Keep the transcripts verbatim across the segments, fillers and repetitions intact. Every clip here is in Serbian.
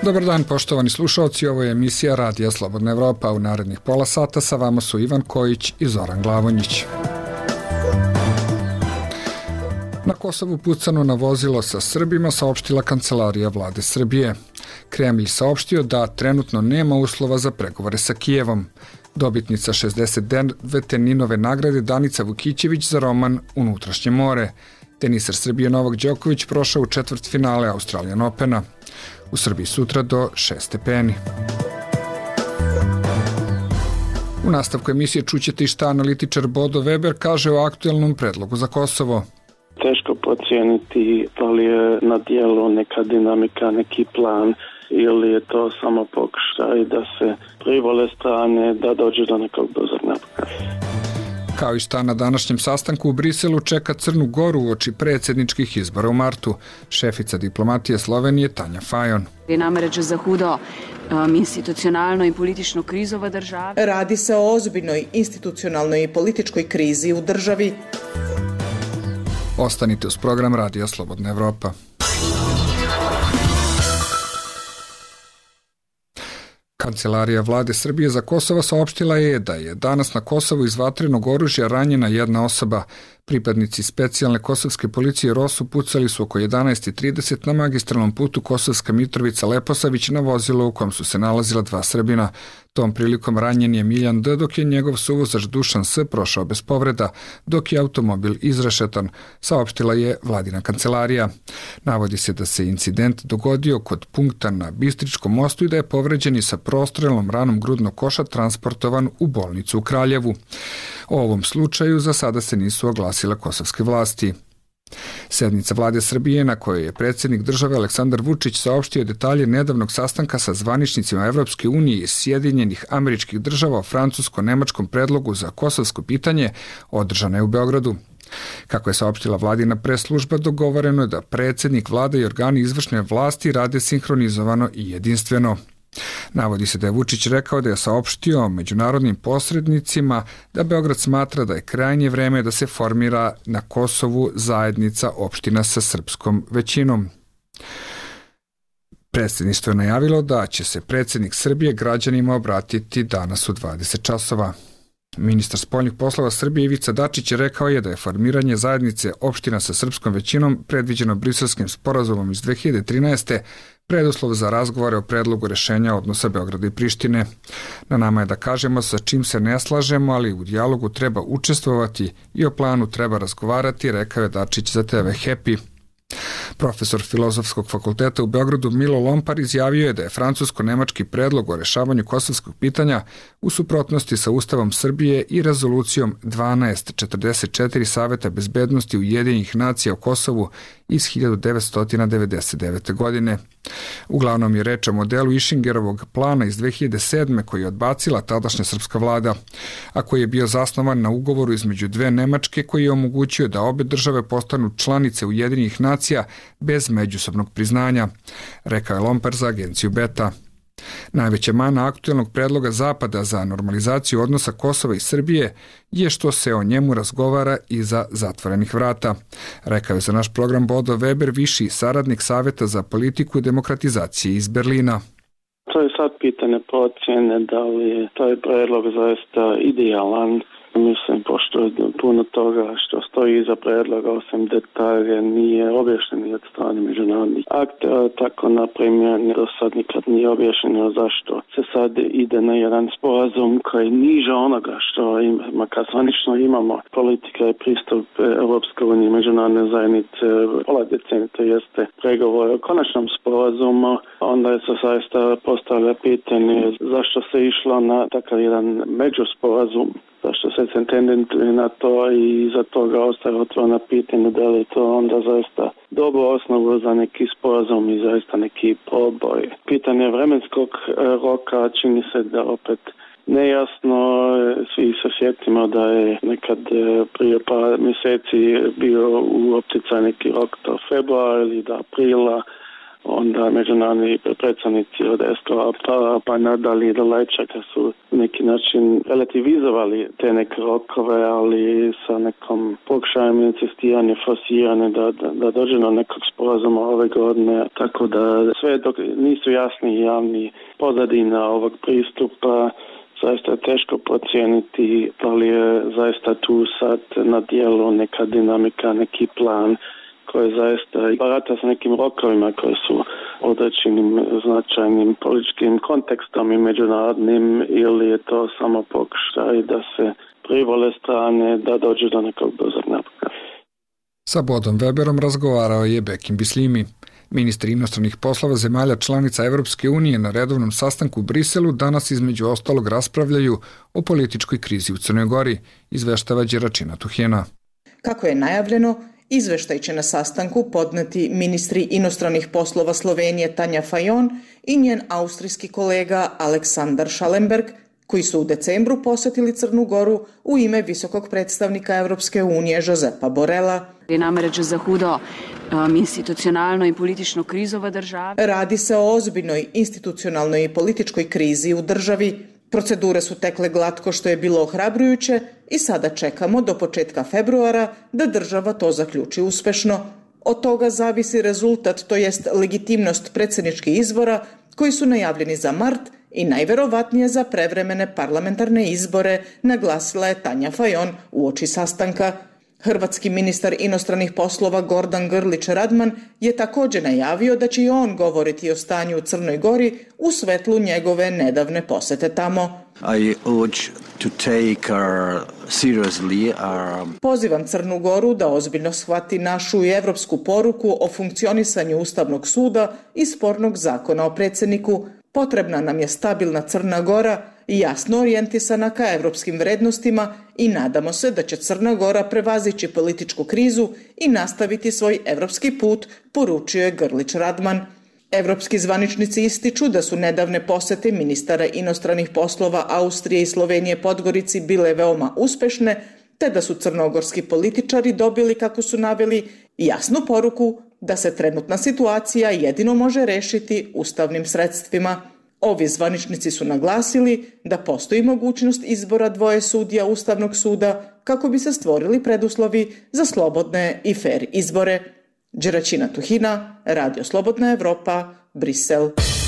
Dobar dan, poštovani slušalci, ovo je emisija Radija Slobodna Evropa. U narednih pola sata sa vama su Ivan Kojić i Zoran Glavonjić. Na Kosovu pucano na vozilo sa Srbima, saopštila Kancelarija vlade Srbije. Kremlj saopštio da trenutno nema uslova za pregovore sa Kijevom. Dobitnica šezdeset devete Ninove nagrade Danica Vukićević za roman Unutrašnje more. Teniser Srbije Novak Đoković prošao u četvrtfinale Australian Opena. U Srbiji sutra do šest stepeni. U nastavku emisije čućete i šta analitičar Bodo Weber kaže o aktuelnom predlogu za Kosovo. Teško procijeniti da li je na dijelu neka dinamika, neki plan ili je to samo pokušaj da se privole strane da dođe do nekog brzog napretka. Kao i šta na današnjem sastanku u Briselu čeka Crnu Goru uoči predsjedničkih izbora u martu. Šefica diplomatije Slovenije Tanja Fajon. Namreč za hudo um, institucionalno i politično krizo v državi. Radi se o ozbiljnoj institucionalnoj i političkoj krizi u državi. Ostanite uz program Radija Slobodna Evropa. Kancelarija vlade Srbije za Kosovo saopštila je da je danas na Kosovu iz vatrenog oružja ranjena jedna osoba. Pripadnici specijalne kosovske policije ROSU pucali su oko jedanaest i trideset na magistralnom putu Kosovska Mitrovica-Leposavić na vozilo u kom su se nalazila dva Srbina. Tom prilikom ranjen je Miljan D, dok je njegov suvozač Dušan S prošao bez povreda, dok je automobil izrešetan, saopštila je vladina kancelarija. Navodi se da se incident dogodio kod punkta na Bistričkom mostu i da je povređeni sa prostrelom ranom grudnog koša transportovan u bolnicu u Kraljevu. O ovom slučaju za sada se nisu oglasile kosovske vlasti. Sednica vlade Srbije na kojoj je predsjednik države Aleksandar Vučić saopštio detalje nedavnog sastanka sa zvaničnicima Evropske unije i Sjedinjenih Američkih Država o francusko-nemačkom predlogu za kosovsko pitanje održana je u Beogradu. Kako je saopštila vladina press-služba, dogovoreno je da predsjednik vlade i organi izvršne vlasti rade sinhronizovano i jedinstveno. Navodi se da je Vučić rekao da je saopštio međunarodnim posrednicima da Beograd smatra da je krajnje vreme da se formira na Kosovu zajednica opština sa srpskom većinom. Predsjedništvo je najavilo da će se predsjednik Srbije građanima obratiti danas u dvadeset časova. Ministar spoljnih poslova Srbije Ivica Dačić je rekao je da je formiranje zajednice opština sa srpskom većinom predviđeno Briselskim sporazumom iz dve hiljade trinaeste preduslov za razgovore o predlogu rešenja odnosa Beograda i Prištine. Na nama je da kažemo sa čim se ne slažemo, ali u dijalogu treba učestvovati i o planu treba razgovarati, rekao je Dačić za te ve Happy. Profesor Filozofskog fakulteta u Beogradu Milo Lompar izjavio je da je francusko-nemački predlog o rešavanju kosovskog pitanja u suprotnosti sa Ustavom Srbije i rezolucijom dvanaest četrdeset četiri Saveta bezbednosti Ujedinjenih nacija o Kosovu iz hiljadu devetsto devedeset devete. godine. Uglavnom je reč o modelu Išingerovog plana iz dve hiljade sedme koji je odbacila tadašnja srpska vlada, a koji je bio zasnovan na ugovoru između dve Nemačke koji je omogućio da obe države postanu članice Ujedinjenih nacija bez međusobnog priznanja, rekao je Lompar za agenciju Beta. Najveća mana aktuelnog predloga Zapada za normalizaciju odnosa Kosova i Srbije je što se o njemu razgovara iza zatvorenih vrata, rekao je za naš program Bodo Weber, viši saradnik Saveta za politiku i demokratizacije iz Berlina. To je sad pitanje procjene da li je taj predlog zaista idealan. Mislim, pošto je puno toga što stoji iza predloga, osim detalje, nije objašnjeno od strane međunarodnih aktera, tako na primjer do sad nikad nije objašnjeno zašto se sad ide na jedan sporazum koji niže onoga što ima, kad zvanično imamo politika i pristup Europske unije, međunarodne zajednice, pola decenije, to jeste pregovor o konačnom sporazumu, onda je se zaista postavlja pitanje zašto se išlo na takav jedan međusporazum, zašto se tendentuje na to i za toga ostaje otvoreno pitanje da li je to onda zaista dobro osnovu za neki sporazum i zaista neki proboj. Pitanje vremenskog roka čini se da opet nejasno, svi se sjetimo da je nekad prije par mjeseci bio u opticaju neki rok do februara ili do aprila, onda međunarodni predstavnici od es ka a pa, pa nadalje do Lajčaka su na neki način relativizovali te neke rokove, ali sa nekom pokušajem insistiranja, forsiranja da, da, da dođe do nekog sporazuma ove godine, tako da sve dok nisu jasni javni pozadina ovog pristupa, zaista je teško procijeniti da li je zaista tu sad na dijelu neka dinamika, neki plan koji zaista barata sa nekim rokovima koji su određenim značajnim političkim kontekstom i međunarodnim, ili je to samo pokušaj da se privole strane da dođe do nekog brzog napretka. Sa Bodom Weberom razgovarao je Bekim Bislimi. Ministri inostranih poslova zemalja članica Evropske unije na redovnom sastanku u Briselu danas između ostalog raspravljaju o političkoj krizi u Crnoj Gori, izveštava Đeračina Tuhena. Kako je najavljeno, izveštaj će na sastanku podneti ministri inostranih poslova Slovenije Tanja Fajon i njen austrijski kolega Aleksandar Schallenberg, koji su u decembru posjetili Crnu Goru u ime visokog predstavnika Evropske unije Josepa Borela. Je namreč za hudo um, institucionalno i politično krizo v državi. Radi se o ozbiljnoj institucionalnoj i političkoj krizi u državi. Procedure su tekle glatko, što je bilo ohrabrujuće, i sada čekamo do početka februara da država to zaključi uspešno. Od toga zavisi rezultat, to jest legitimnost predsjedničkih izbora koji su najavljeni za mart i najverovatnije za prevremene parlamentarne izbore, naglasila je Tanja Fajon uoči sastanka. Hrvatski ministar inostranih poslova Gordan Grlić Radman je također najavio da će i on govoriti o stanju u Crnoj Gori u svetlu njegove nedavne posete tamo. I urge to take our seriously our... Pozivam Crnu Goru da ozbiljno shvati našu i evropsku poruku o funkcionisanju Ustavnog suda i spornog zakona o predsjedniku. Potrebna nam je stabilna Crna Gora i jasno orijentisana ka evropskim vrednostima i nadamo se da će Crna Gora prevazići političku krizu i nastaviti svoj evropski put, poručio je Grlić Radman. Evropski zvaničnici ističu da su nedavne posete ministara inostranih poslova Austrije i Slovenije Podgorici bile veoma uspešne, te da su crnogorski političari dobili, kako su naveli, jasnu poruku da se trenutna situacija jedino može rešiti ustavnim sredstvima. Ovi zvaničnici su naglasili da postoji mogućnost izbora dvoje sudija Ustavnog suda kako bi se stvorili preduslovi za slobodne i fer izbore. Đeračina Tuhina, Radio Slobodna Evropa, Brisel.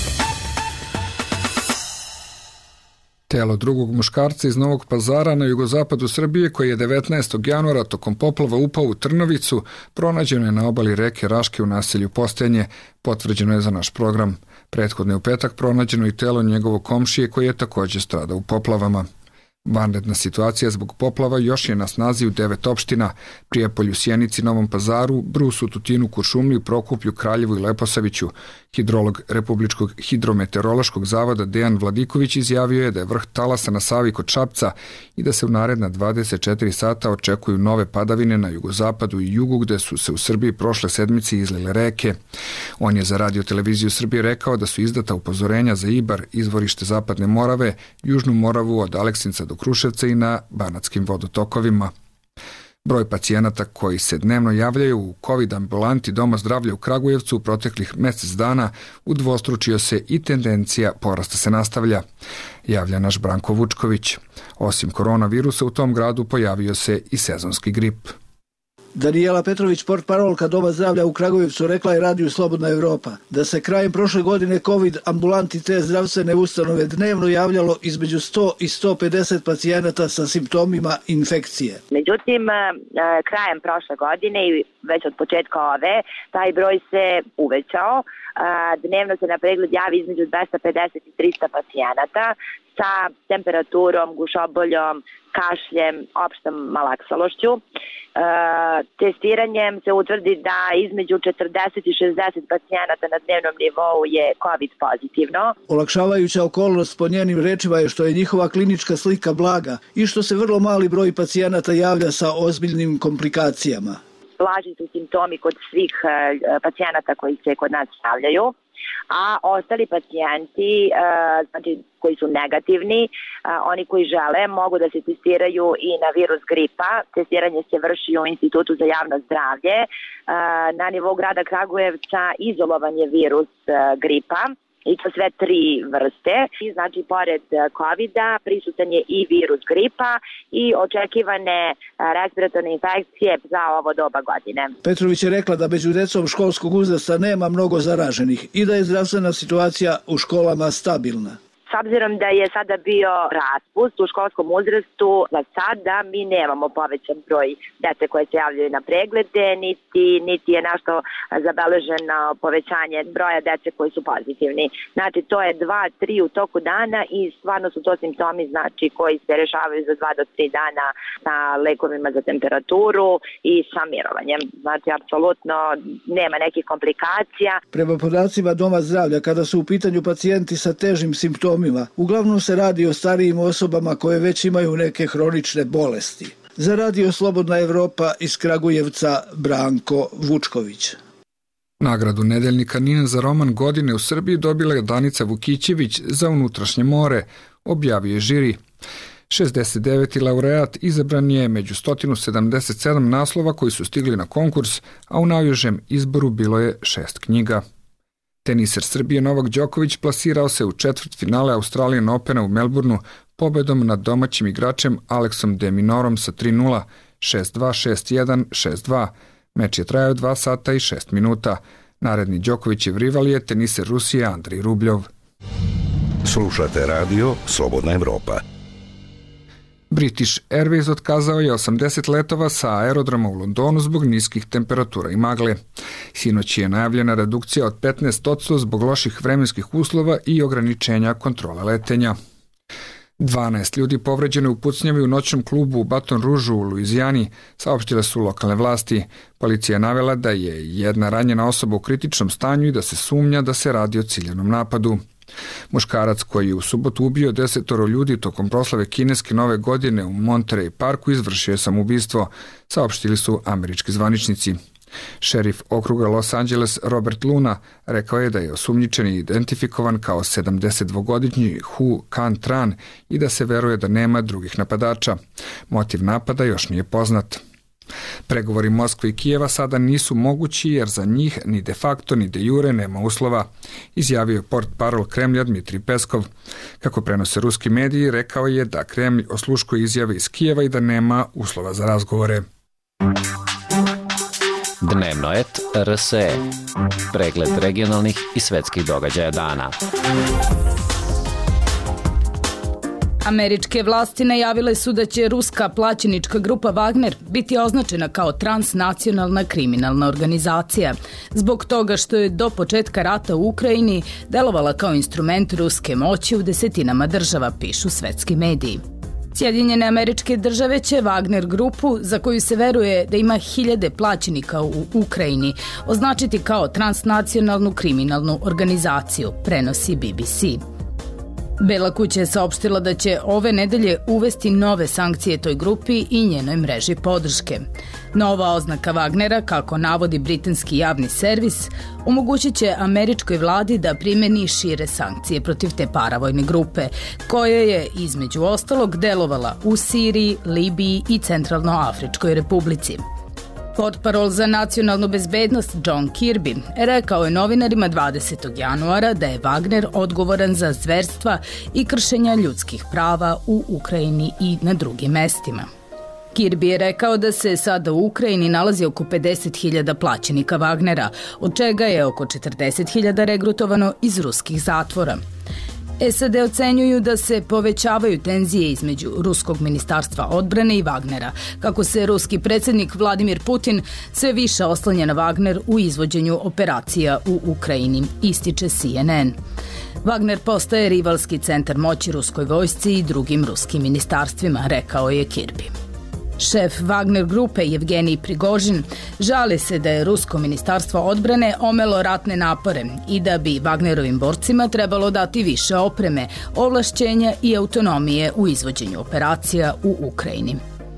Telo drugog muškarca iz Novog Pazara na jugozapadu Srbije, koji je devetnaestog januara tokom poplava upao u Trnovicu, pronađeno je na obali reke Raške u naselju Postenje, potvrđeno je za naš program. Prethodno je u petak pronađeno i telo njegovog komšije koji je također stradao u poplavama. Vanredna situacija zbog poplava još je na snazi u devet opština: Prijepolju, Sjenici, Novom Pazaru, Brusu, Tutinu, Kuršumliju, Prokuplju, Kraljevu i Leposaviću. Hidrolog Republičkog hidrometeorološkog zavoda Dejan Vladiković izjavio je da je vrh talasa na Savi kod Šapca i da se u naredna dvadeset četiri sata očekuju nove padavine na jugozapadu i jugu, gde su se u Srbiji prošle sedmice izlile reke. On je za Radio televiziju Srbije rekao da su izdata upozorenja za Ibar, izvorište Zapadne Morave, Južnu Moravu od Aleksinca do Kruševca i na banatskim vodotokovima. Broj pacijenata koji se dnevno javljaju u COVID ambulanti Doma zdravlja u Kragujevcu u proteklih mjesec dana udvostručio se i tendencija porasta se nastavlja, javlja naš Branko Vučković. Osim koronavirusa u tom gradu pojavio se i sezonski grip. Danijela Petrović, portparolka Doma zdravlja u Kragujevcu, rekla je Radiju Slobodna Evropa da se krajem prošle godine COVID ambulanti te zdravstvene ustanove dnevno javljalo između sto i sto pedeset pacijenata sa simptomima infekcije. Međutim, krajem prošle godine i već od početka ove, taj broj se uvećao. Dnevno se na pregled javi između dvesta pedeset i trista pacijenata sa temperaturom, gušoboljom, kašljem, opštom malaksalošću. E, testiranjem se utvrdi da između četrdeset i šezdeset pacijenata na dnevnom nivou je COVID pozitivno. Olakšavajuća okolnost po njenim rečima je što je njihova klinička slika blaga i što se vrlo mali broj pacijenata javlja sa ozbiljnim komplikacijama. Blaži su simptomi kod svih pacijenata koji se kod nas javljaju. a ostali pacijenti, znači koji su negativni, oni koji žele mogu da se testiraju i na virus gripa. Testiranje se vrši u Institutu za javno zdravlje. Na nivou grada Kragujevca izolovan je virus gripa, i to sve tri vrste. I znači, pored kovida, prisutan je i virus gripa i očekivane respiratorne infekcije za ovo doba godine. Petrović je rekla da među decom školskog uzrasta nema mnogo zaraženih i da je zdravstvena situacija u školama stabilna. S obzirom da je sada bio raspust u školskom uzrastu, za sada mi nemamo povećan broj dece koje se javljaju na preglede, niti, niti je nešto zabeleženo povećanje broja dece koji su pozitivni. Znači, to je dva, tri u toku dana i stvarno su to simptomi, znači, koji se rešavaju za dva do tri dana sa lekovima za temperaturu i sa mirovanjem. Znači, apsolutno nema nekih komplikacija. Prema podacima Doma zdravlja, kada su u pitanju pacijenti sa težim simptomima, uglavnom se radi o starijim osobama koje već imaju neke hronične bolesti. Za Radio Slobodna Evropa iz Kragujevca, Branko Vučković. Nagradu Nedeljnika N I N za roman godine u Srbiji dobila je Danica Vukićević za Unutrašnje more, objavio je žiri. šezdeset deveti laureat izabran je među sto sedamdeset sedam naslova koji su stigli na konkurs, a u najužem izboru bilo je šest knjiga. Teniser Srbije Novak Đoković plasirao se u četvrtfinale Australian Opena u Melbourneu pobedom nad domaćim igračem Aleksom de Minorom sa tri nula, šest dva, šest jedan, šest dva. Meč je trajao dva sata i šest minuta. Naredni Đokovićev rival je teniser Rusije Andrij Rubljov. Slušate radio Slobodna Evropa. British Airways otkazao je osamdeset letova sa aerodroma u Londonu zbog niskih temperatura i magle. Sinoć je najavljena redukcija od petnaest posto zbog loših vremenskih uslova i ograničenja kontrole letenja. dvanaest ljudi povređeno u pucnjavi u noćnom klubu u Baton Rouge u Luizijani, saopštile su lokalne vlasti. Policija je navela da je jedna ranjena osoba u kritičnom stanju i da se sumnja da se radi o ciljanom napadu. Muškarac koji je u subotu ubio desetoro ljudi tokom proslave kineske nove godine u Monterey parku izvršio je samoubistvo, saopštili su američki zvaničnici. Šerif okruga Los Angeles Robert Luna rekao je da je osumnjičeni identifikovan kao sedamdesetdvogodišnji Hu Can Tran i da se veruje da nema drugih napadača. Motiv napada još nije poznat. Pregovori Moskve i Kijeva sada nisu mogući jer za njih ni de facto ni de jure nema uslova, izjavio je portparol Kremlja Dmitrij Peskov. Kako prenose ruski mediji, rekao je da Kremlj osluškuje izjave iz Kijeva i da nema uslova za razgovore. Dnevno et R S E. Pregled regionalnih i svetskih događaja dana. Američke vlasti najavile su da će ruska plaćenička grupa Wagner biti označena kao transnacionalna kriminalna organizacija, zbog toga što je do početka rata u Ukrajini delovala kao instrument ruske moći u desetinama država, pišu svetski mediji. Sjedinjene Američke Države će Wagner grupu, za koju se veruje da ima hiljade plaćenika u Ukrajini, označiti kao transnacionalnu kriminalnu organizaciju, prenosi B B C. Bela kuća je saopštila da će ove nedelje uvesti nove sankcije toj grupi i njenoj mreži podrške. Nova oznaka Wagnera, kako navodi britanski javni servis, omogućit će američkoj vladi da primeni šire sankcije protiv te paravojne grupe, koja je, između ostalog, delovala u Siriji, Libiji i Centralnoafričkoj republici. Portparol za nacionalnu bezbednost John Kirby rekao je novinarima dvadesetog januara da je Wagner odgovoran za zverstva i kršenja ljudskih prava u Ukrajini i na drugim mestima. Kirby je rekao da se sada u Ukrajini nalazi oko pedeset hiljada plaćenika Wagnera, od čega je oko četrdeset hiljada regrutovano iz ruskih zatvora. S A D ocenjuju da se povećavaju tenzije između Ruskog ministarstva odbrane i Wagnera, kako se ruski predsjednik Vladimir Putin sve više oslanja na Wagner u izvođenju operacija u Ukrajini, ističe C N N. Wagner postaje rivalski centar moći ruskoj vojsci i drugim ruskim ministarstvima, rekao je Kirby. Šef Wagner grupe Jevgenij Prigožin žali se da je Rusko ministarstvo odbrane omelo ratne napore i da bi Wagnerovim borcima trebalo dati više opreme, ovlašćenja i autonomije u izvođenju operacija u Ukrajini.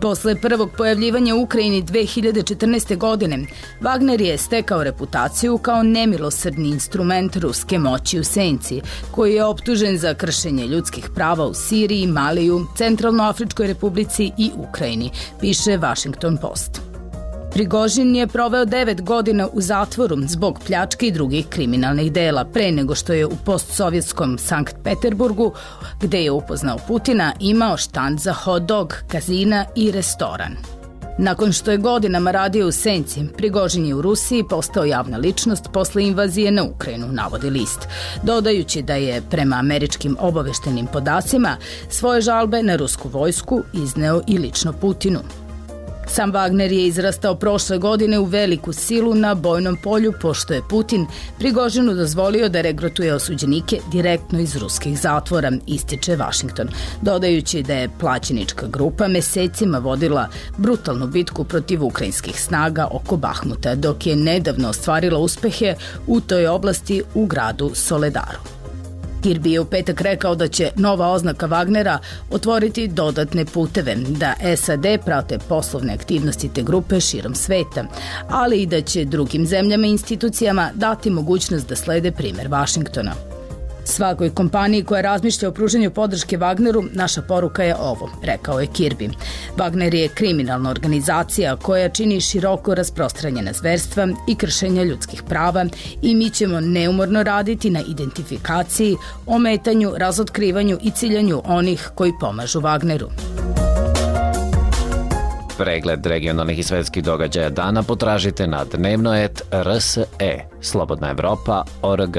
Posle prvog pojavljivanja u Ukrajini dve hiljade četrnaeste. godine, Wagner je stekao reputaciju kao nemilosrdni instrument ruske moći u senci, koji je optužen za kršenje ljudskih prava u Siriji, Maliju, Centralnoafričkoj republici i Ukrajini, piše Washington Post. Prigožin je proveo devet godina u zatvoru zbog pljačke i drugih kriminalnih dela, pre nego što je u postsovjetskom Sankt Peterburgu, gde je upoznao Putina, imao štand za hot dog, kazina i restoran. Nakon što je godinama radio u senci, Prigožin je u Rusiji postao javna ličnost posle invazije na Ukrajinu, navodi list, dodajući da je, prema američkim obaveštenim podacima, svoje žalbe na rusku vojsku izneo i lično Putinu. Sam Wagner je izrastao prošle godine u veliku silu na bojnom polju, pošto je Putin Prigožinu dozvolio da regrutuje osuđenike direktno iz ruskih zatvora, ističe Washington, dodajući da je plaćenička grupa mesecima vodila brutalnu bitku protiv ukrajinskih snaga oko Bahmuta, dok je nedavno ostvarila uspehe u toj oblasti u gradu Soledaru. Kirby je u petak rekao da će nova oznaka Wagnera otvoriti dodatne puteve, da S A D prate poslovne aktivnosti te grupe širom sveta, ali i da će drugim zemljama i institucijama dati mogućnost da slede primer Vašingtona. Svakoj kompaniji koja razmišlja o pruženju podrške Wagneru, naša poruka je ovo, rekao je Kirby. Wagner je kriminalna organizacija koja čini široko rasprostranjena zverstva i kršenja ljudskih prava i mi ćemo neumorno raditi na identifikaciji, ometanju, razotkrivanju i ciljanju onih koji pomažu Wagneru. Pregled regionalnih i svetskih događaja dana potražite na dnevnoet R S E, Slobodna Evropa, O R G.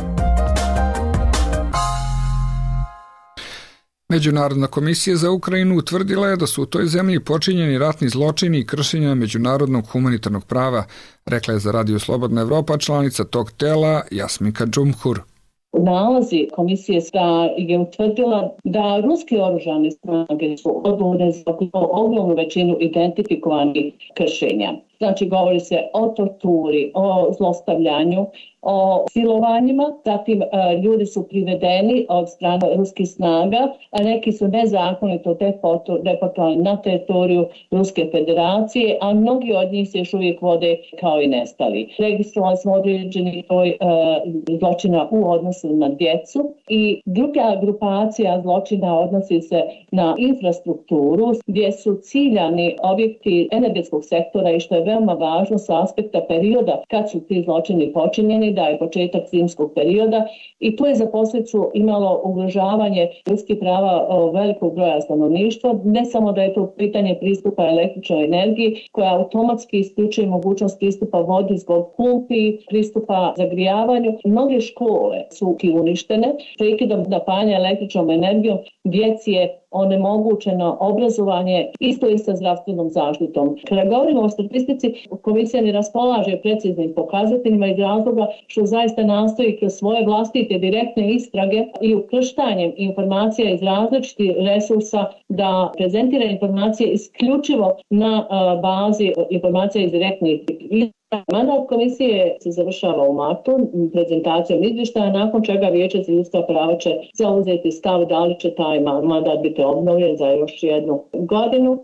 Međunarodna komisija za Ukrajinu utvrdila je da su u toj zemlji počinjeni ratni zločini i kršenja međunarodnog humanitarnog prava, rekla je za Radio Slobodna Evropa članica tog tela Jasminka Džumhur. Nalazi komisije da je utvrdila da ruske oružane snage su odgovorne za ogromnu većinu identifikovanih kršenja. Znači, govori se o torturi, o zlostavljanju, o silovanjima, zatim ljudi su privedeni od strane ruskih snaga, a neki su nezakonito deportovani na teritoriju Ruske federacije, a mnogi od njih se još uvijek vode kao i nestali. Registrovali smo određeni broj zločina u odnosu na djecu i druga grupacija zločina odnosi se na infrastrukturu gdje su ciljani objekti energetskog sektora i što je veoma važno sa aspekta perioda kad su ti zločini počinjeni, da je početak zimskog perioda i tu je za posljedicu imalo ugrožavanje ljudskih prava velikog broja stanovništva. Ne samo da je to pitanje pristupa električnoj energiji koja automatski isključuje mogućnost pristupa vodi zbog pumpi, pristupa zagrijavanju. Mnoge škole su uništene, prekidom napajanja električnom energijom djeci je onemogućeno obrazovanje, isto i sa zdravstvenom zaštitom. Kada govorimo o statistici, komisija ne raspolaže preciznim pokazateljima iz razloga što zaista nastoji kroz svoje vlastite direktne istrage i ukrštanjem informacija iz različitih resursa da prezentira informacije isključivo na bazi informacija iz direktnih istraga. Mandat komisije se završava u martu prezentacijom izvještaja, nakon čega Vijeće za ljudska prava će zauzeti stav da li će taj mandat biti obnovljen za još jednu godinu.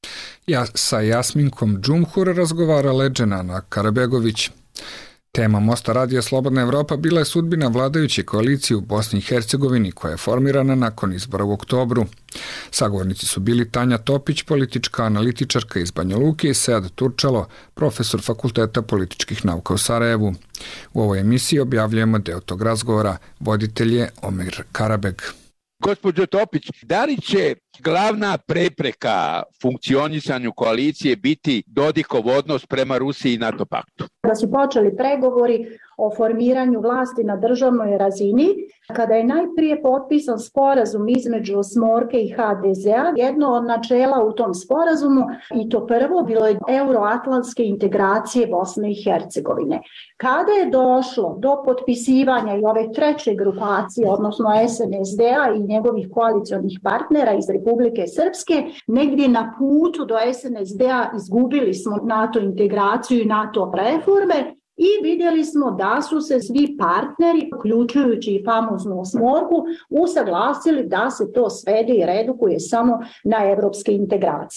Ja sa Jasminkom Džumhur razgovarala Dženana Karabegović. Tema Mosta radija Slobodna Evropa bila je sudbina vladajuće koalicije u Bosni i Hercegovini koja je formirana nakon izbora u oktobru. Sagovornici su bili Tanja Topić, politička analitičarka iz Banja Luke i Sead Turčalo, profesor Fakulteta političkih nauka u Sarajevu. U ovoj emisiji objavljujemo deo tog razgovora. Voditelj je Omer Karabeg. Gospođo Topić, da li će glavna prepreka funkcionisanju koalicije biti Dodikov odnos prema Rusiji i NATO paktu? Da su počeli pregovori o formiranju vlasti na državnoj razini, kada je najprije potpisan sporazum između Smorke i H D Z-a, jedno od načela u tom sporazumu, i to prvo, bilo je euroatlantske integracije Bosne i Hercegovine. Kada je došlo do potpisivanja i ove treće grupacije, odnosno S N S D-a i njegovih koalicionih partnera iz Republike Srpske, negdje na putu do S N S D-a izgubili smo NATO integraciju i NATO reforme, i vidjeli smo da su se svi partneri, uključujući i famoznu Smorku, usaglasili da se to svede i redukuje samo na evropske integracije.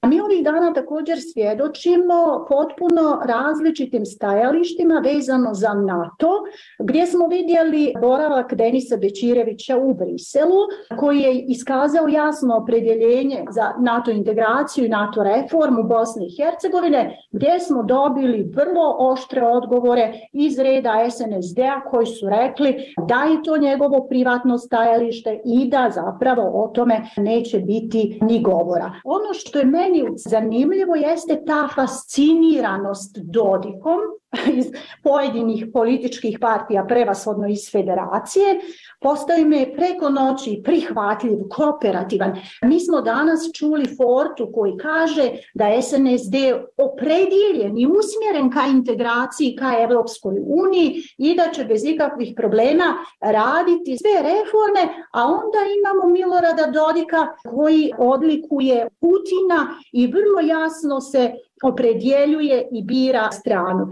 Mi ovih dana također svjedočimo potpuno različitim stajalištima vezano za NATO, gdje smo vidjeli boravak Denisa Bećirevića u Briselu, koji je iskazao jasno opredjeljenje za NATO integraciju i NATO reformu Bosne i Hercegovine, gdje smo dobili vrlo oštre odgovore iz reda S N S D-a koji su rekli da je to njegovo privatno stajalište i da zapravo o tome neće biti ni govora. Ono što je meni zanimljivo jeste ta fasciniranost Dodikom iz pojedinih političkih partija, prevashodno iz federacije, postoji me preko noći prihvatljiv, kooperativan. Mi smo danas čuli Fortu koji kaže da je S N S D opredijeljen i usmjeren ka integraciji, ka Evropskoj uniji i da će bez ikakvih problema raditi sve reforme, a onda imamo Milorada Dodika koji odlikuje Putina i vrlo jasno se opredjeljuje i bira stranu.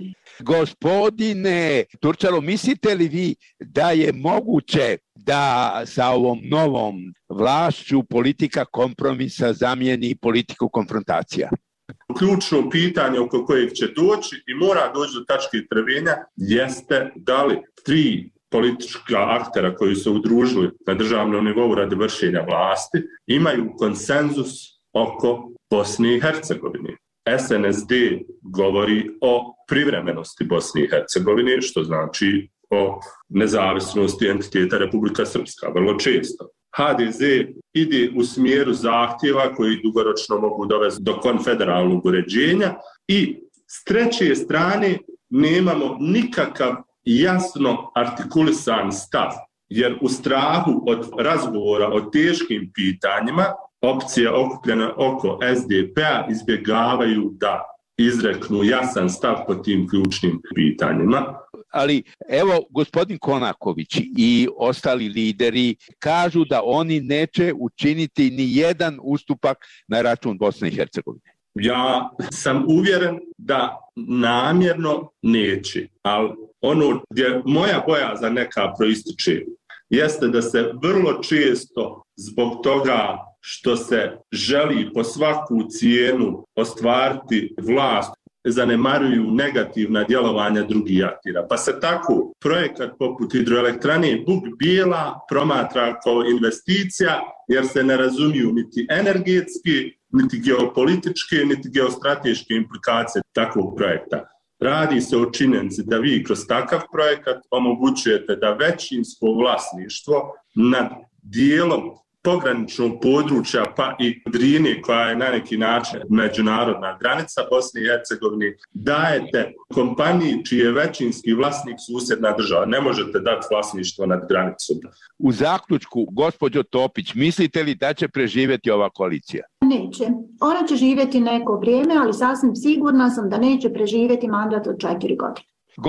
Gospodine Turčalo, mislite li vi da je moguće da sa ovom novom vlašću politika kompromisa zamijeni politiku konfrontacija? Ključno pitanje oko kojeg će doći i mora doći do tačke trvenja jeste da li tri politička aktera koji su udružili na državnom nivou radi vršenja vlasti imaju konsenzus oko Bosne i Hercegovine. S N S D govori o privremenosti Bosne i Hercegovine, što znači o nezavisnosti entiteta Republika Srpska, vrlo često. H D Z ide u smjeru zahtjeva koji dugoročno mogu dovesti do konfederalnog uređenja i s treće strane nemamo nikakav jasno artikulisan stav, jer u strahu od razgovora o teškim pitanjima opcije okupljene oko S D P-a izbjegavaju da izreknu jasan stav po tim ključnim pitanjima. Ali evo, gospodin Konaković i ostali lideri kažu da oni neće učiniti ni jedan ustupak na račun Bosne i Hercegovine. Ja sam uvjeren da namjerno neće, ali ono gdje moja bojazan neka proističe jeste da se vrlo često zbog toga što se želi po svaku cijenu ostvariti vlast, zanemaruju negativna djelovanja drugih aktera. Pa se tako projekat poput hidroelektrane Buk Bijela promatra kao investicija jer se ne razumiju niti energetski, niti geopolitičke, niti geostrateške implikacije takvog projekta. Radi se o činjenici da vi kroz takav projekat omogućujete da većinsko vlasništvo nad dijelom pograničnog područja pa i Drine, koja je na neki način međunarodna granica Bosne i Hercegovine, dajete kompaniji čiji je većinski vlasnik susjedna država. Ne možete dati vlasništvo nad granicom. U zaključku, gospođo Topić, mislite li da će preživjeti ova koalicija? Neće. Ona će živjeti neko vrijeme, ali sasvim sigurna sam da neće preživjeti mandat od četiri godine.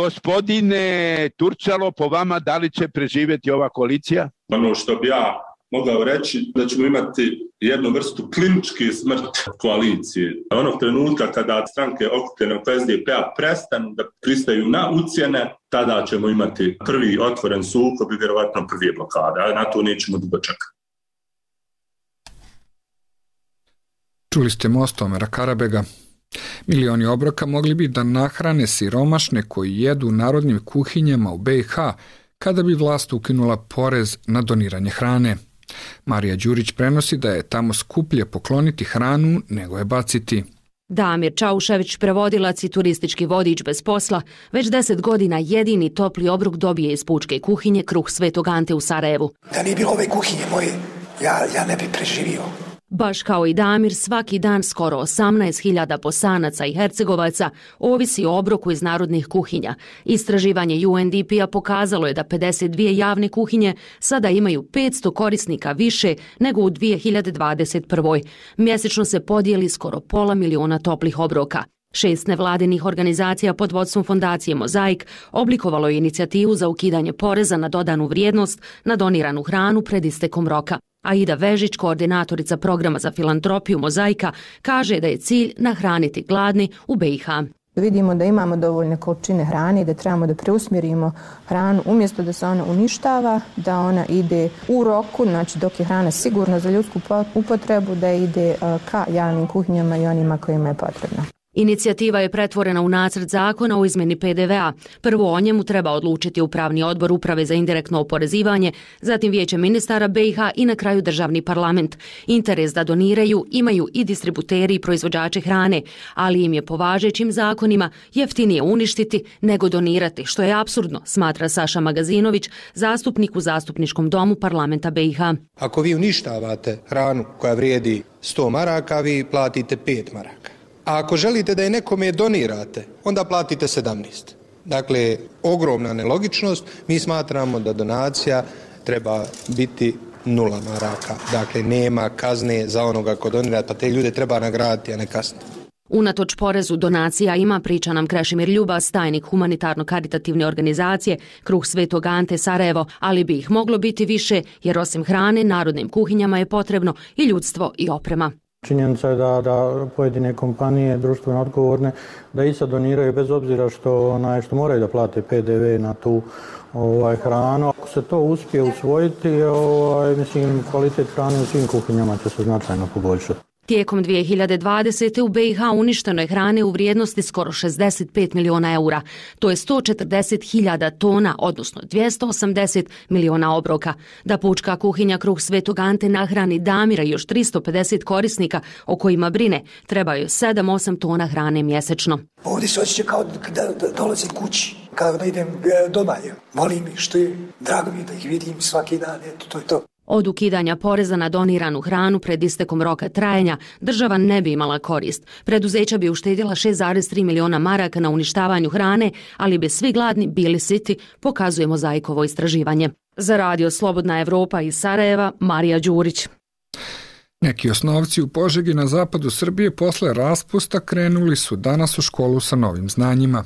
Gospodine Turčalo, po vama, da li će preživjeti ova koalicija? Ono što bi ja mogao reći da ćemo imati jednu vrstu kliničke smrt koalicije. Onog trenutka kada stranke okupljene oko S D P-a prestanu da pristaju na ucjene, tada ćemo imati prvi otvoren sukob i vjerovatno prvi blokada. Na to nećemo dugo čekati. Čuli ste most Omera Karabega. Milioni obroka mogli bi da nahrane siromašne koji jedu u narodnim kuhinjama u B i H kada bi vlast ukinula porez na doniranje hrane. Marija Đurić prenosi da je tamo skuplje pokloniti hranu nego je baciti. Damir Čaušević, prevodilac i turistički vodič bez posla, već deset godina jedini topli obrok dobije iz pučke kuhinje Kruh Svetog Ante u Sarajevu. Da nije bilo ove kuhinje moje, ja, ja ne bi preživio. Baš kao i Damir, svaki dan skoro osamnaest hiljada Bosanaca i Hercegovaca ovisi o obroku iz narodnih kuhinja. Istraživanje U N D P-a pokazalo je da pedeset dvije javne kuhinje sada imaju petsto korisnika više nego u dvije hiljade dvadeset prve. Mjesečno se podijeli skoro pola miliona toplih obroka. Šest nevladinih organizacija pod vodstvom fondacije Mozaik oblikovalo je inicijativu za ukidanje poreza na dodanu vrijednost na doniranu hranu pred istekom roka. Aida Vežić, koordinatorica programa za filantropiju Mozaika, kaže da je cilj nahraniti gladni u B i H. Vidimo da imamo dovoljne količine hrane i da trebamo da preusmjerimo hranu umjesto da se ona uništava, da ona ide u roku, znači dok je hrana sigurna za ljudsku upotrebu, da ide ka javnim kuhinjama i onima kojima je potrebna. Inicijativa je pretvorena u nacrt zakona o izmjeni P D V A. Prvo o njemu treba odlučiti Upravni odbor Uprave za indirektno oporezivanje, zatim Vijeće ministara B i H i na kraju državni parlament. Interes da doniraju imaju i distributeri i proizvođači hrane, ali im je po važećim zakonima jeftinije uništiti nego donirati, što je apsurdno, smatra Saša Magazinović, zastupnik u Zastupničkom domu parlamenta B i H. Ako vi uništavate hranu koja vrijedi sto maraka, vi platite pet maraka. A ako želite da je nekome donirate, onda platite sedamnaest. Dakle, ogromna nelogičnost. Mi smatramo da donacija treba biti nula maraka. Dakle, nema kazne za onoga ko donira, pa te ljude treba nagraditi, a ne kazniti. Unatoč porezu donacija ima, priča nam Krešimir Ljubas, tajnik humanitarno-karitativne organizacije Kruh Svetog Ante Sarajevo, ali bi ih moglo biti više jer osim hrane narodnim kuhinjama je potrebno i ljudstvo i oprema. Činjenica je da, da pojedine kompanije društveno odgovorne da i sad doniraju bez obzira što, onaj, što moraju da plate P D V na tu ovaj, hranu. Ako se to uspije usvojiti, ovaj, mislim, kvalitet hrane u svim kuhinjama će se značajno poboljšati. Tijekom dvije hiljade dvadesete. u B i H uništeno je hrane u vrijednosti skoro šezdeset pet miliona eura. To je sto četrdeset hiljada tona, odnosno dvjesto osamdeset miliona obroka. Da pučka kuhinja Kruh Svetog Ante nahrani Damira i još tristo pedeset korisnika o kojima brine, trebaju sedam do osam tona hrane mjesečno. Ovdje se osjeća kao da dolazim kući, kao da idem doma. Volim ih što je, drago mi da ih vidim svaki dan, eto, to je to. Od ukidanja poreza na doniranu hranu pred istekom roka trajanja država ne bi imala korist. Preduzeća bi uštedjela šest zarez tri miliona maraka na uništavanju hrane, ali bi svi gladni bili siti, pokazuje Mozaikovo istraživanje. Za radio Slobodna Evropa iz Sarajeva, Marija Đurić. Neki osnovci u Požegi na zapadu Srbije posle raspusta krenuli su danas u školu sa novim znanjima.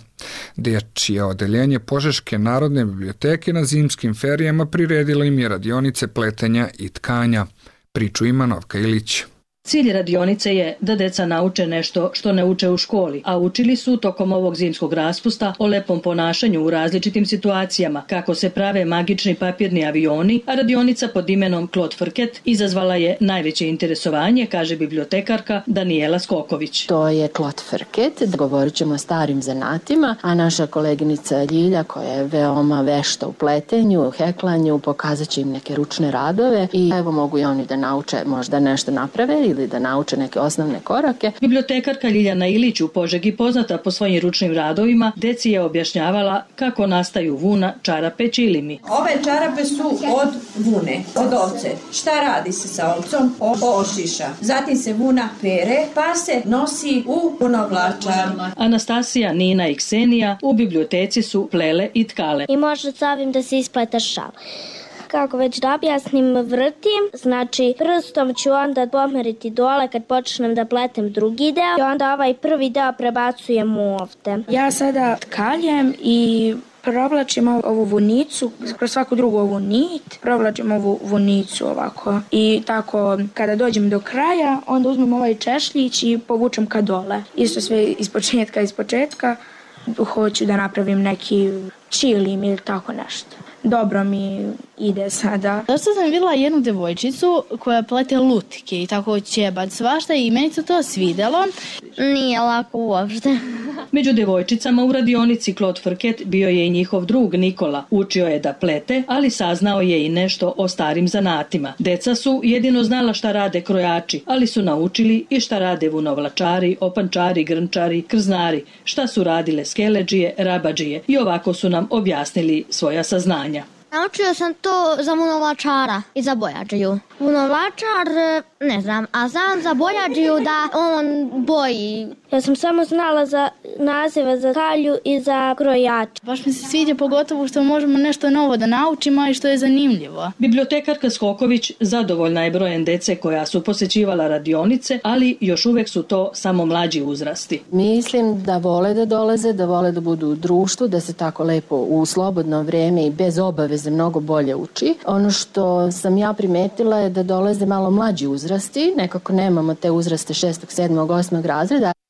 Dečije odeljenje Požeške narodne biblioteke na zimskim ferijama priredilo im je radionice pletenja i tkanja. Priču ima Novka Ilić. Cilj radionice je da deca nauče nešto što ne uče u školi, a učili su tokom ovog zimskog raspusta o lepom ponašanju u različitim situacijama, kako se prave magični papirni avioni, a radionica pod imenom Klot Frket izazvala je najveće interesovanje, kaže bibliotekarka Danijela Skoković. To je Klot Frket, govorit ćemo o starim zanatima, a naša koleginica Ljilja, koja je veoma vešta u pletenju, u heklanju, pokazat će im neke ručne radove i evo mogu i oni da nauče možda nešto naprave ili da nauče neke osnovne korake. Bibliotekarka Ljiljana Ilić u Požegi, poznata po svojim ručnim radovima, deci je objašnjavala kako nastaju vuna, čarape, čilimi. Ove čarape su od vune, od ovce. Šta radi se sa ovcom? Ošiša. Zatim se vuna pere, pa se nosi u punovlačar. Anastasija, Nina i Ksenija u biblioteci su plele i tkale. I može s ovim da se ispleta šal. Kako već da objasnim, vrtim, znači prstom ću onda pomeriti dole kad počnem da pletem drugi deo i onda ovaj prvi deo prebacujem ovdje. Ja sada tkaljem i provlačim ovu vunicu kroz svaku drugu ovu nit, provlačim ovu vunicu ovako i tako kada dođem do kraja onda uzmem ovaj češljić i povučem ka dole. Isto sve iz početka, iz početka hoću da napravim neki čilim ili tako nešto. Dobro mi ide sada. Dosta sam vidjela jednu devojčicu koja plete lutke i tako ćebad svašta i meni se to svidjelo. Nije lako uopšte. Među devojčicama u radionici Klot Frket bio je i njihov drug Nikola. Učio je da plete, ali saznao je i nešto o starim zanatima. Deca su jedino znala šta rade krojači, ali su naučili i šta rade vunovlačari, opančari, grnčari, krznari, šta su radile skeleđije, rabadžije i ovako su nam objasnili svoja saznanja. Naučio sam to za vunovlačara i za bojađiju. Vunovlačar, ne znam, a znam za bojađiju da on boji. Ja sam samo znala za nazive za kalju i za krojač. Baš mi se sviđa pogotovo što možemo nešto novo da naučimo i što je zanimljivo. Bibliotekarka Skoković zadovoljna je brojem dece koja su posjećivala radionice, ali još uvek su to samo mlađi uzrasti. Mislim da vole da dolaze, da vole da budu u društvu, da se tako lepo u slobodno vrijeme i bez obaveze mnogo bolje uči. Ono što sam ja primetila je da dolaze malo mlađi uzrasti, nekako nemamo te uzraste šestog, sedmog, osmog razreda.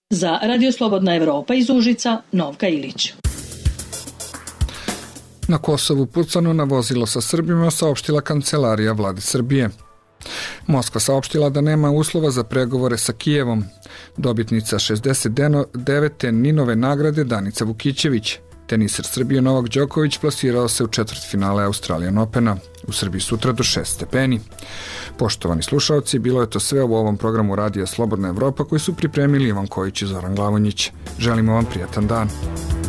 Za Radio Slobodna Evropa iz Užica, Novka Ilić. Na Kosovu pucano na vozilo sa Srbima, saopštila kancelarija vlade Srbije. Moskva saopštila da nema uslova za pregovore sa Kijevom. Dobitnica šezdeset devete Ninove nagrade Danica Vukićević. Teniser Srbije Novak Đoković plasirao se u četvrtfinale Australian Opena. U Srbiji sutra do šest stepeni. Poštovani slušaoci, bilo je to sve u ovom programu Radija Slobodna Evropa koji su pripremili Ivan Kojić i Zoran Glavonjić. Želimo vam prijatan dan.